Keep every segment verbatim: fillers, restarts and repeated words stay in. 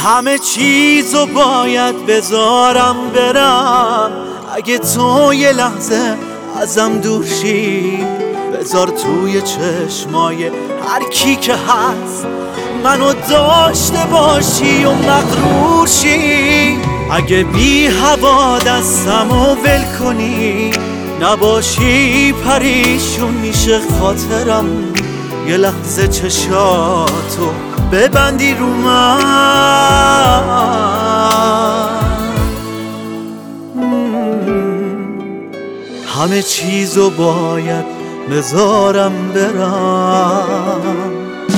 همه چیزو باید بذارم برم. اگه تو یه لحظه ازم دور شی، بذار توی چشمای هر کی که هست منو داشته باشی و مغرور شی. اگه بی هوا دستمو ول کنی، نباشی پریشون میشه خاطرم. یه لحظه چشاتو ببندی رو من، همه چیزو باید بذارم برم.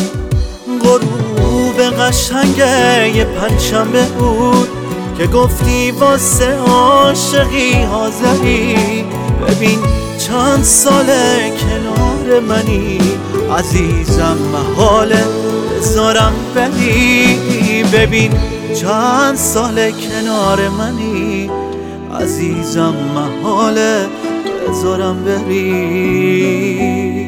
غروب قشنگه یه پنجشنبه بود که گفتی واسه عاشقی حاضری. ببین چند ساله کنار منی عزیزم، محاله بذارم بری. ببین چند ساله کنار منی عزیزم، محاله بذارم بری.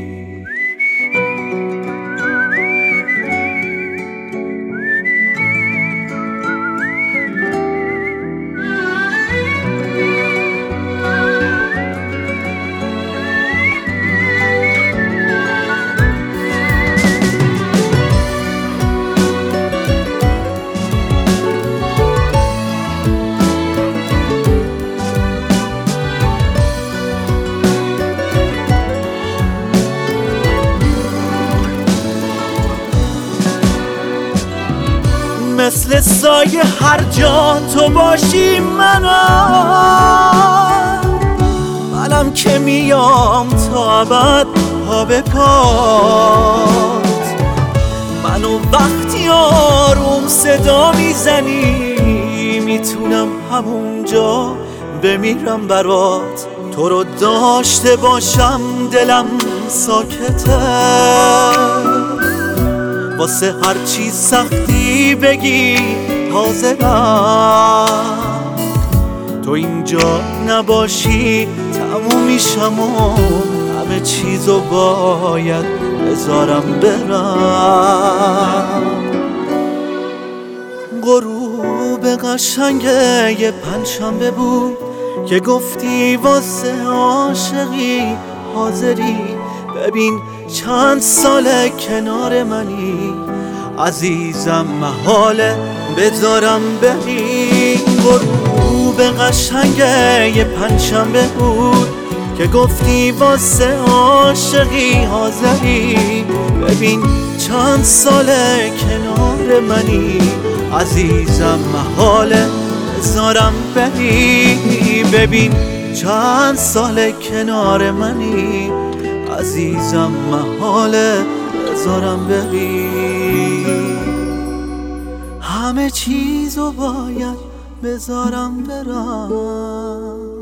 مثل سایه هر جا تو باشی منم، منم که میام تا ابد پا به پات. منو وقتی آروم صدا میزنی، میتونم همونجا بمیرم برات. تو رو داشته باشم دلم ساکته، واسه هر چی سختی بگی حاضرم. تو اینجا نباشی تموم میشم و همه چیزو باید بذارم برم. غروب قشنگه یه پنجشنبه بود که گفتی واسه عاشقی حاضری. ببین چند ساله کنار منی عزیزم، محاله بذارم بری. غروب قشنگه یه پنجشنبه بود که گفتی واسه عاشقی حاضری. ببین چند ساله کنار منی عزیزم، محاله بذارم بری. ببین چند ساله کنار منی عزیزم، محاله بذارم بری. همه چیزو باید بذارم برم.